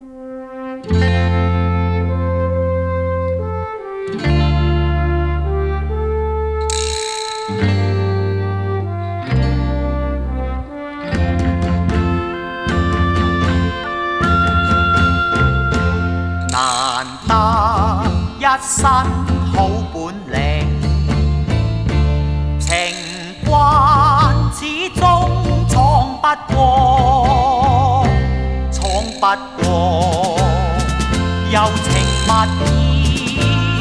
难得一身好本領，情關始終闖不過，柔情蜜意，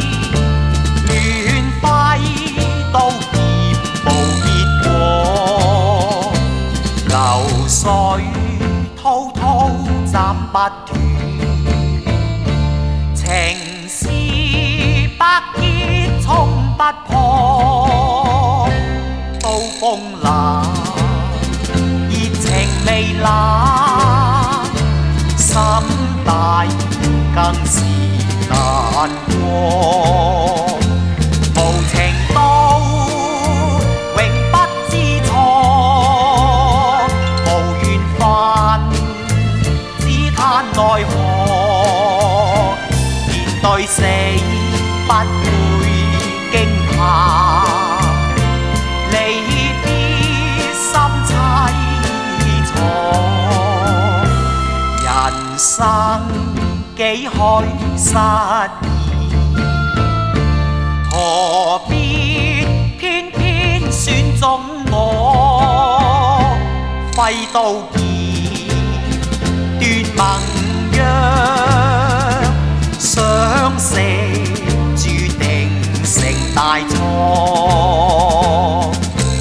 亂揮刀劍無結果，流水滔滔斬不斷。情是百結衝不破，刀鋒冷，熱情未冷，心大更是難過。無情刀永不知錯，無緣分只嘆奈何。對死不會驚嚇，離別心凄楚。人生幾許失意，何必偏偏選中我？揮刀劍斷盟約。相識注定成大錯。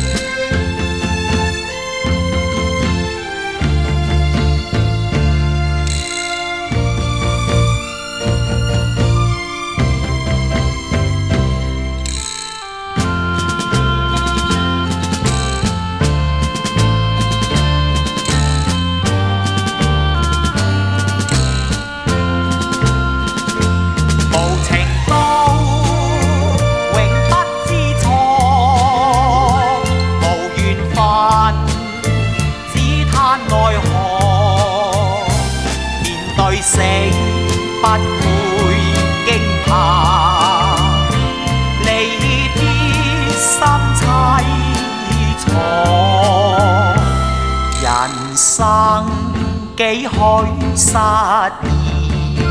死不會驚怕，離別心凄楚。人生幾許失意，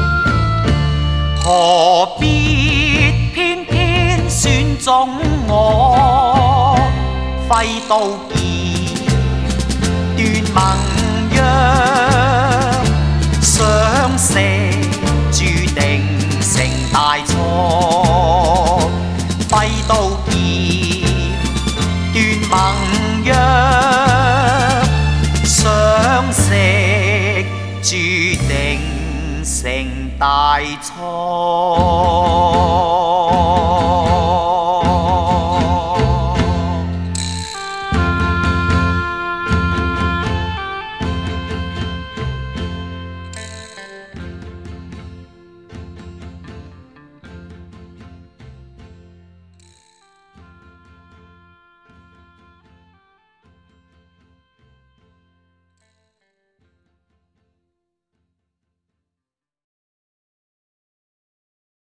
何必偏偏選中我？揮刀劍斷盟約。相識注定成大錯，揮刀劍斷盟約，相識注定成大錯。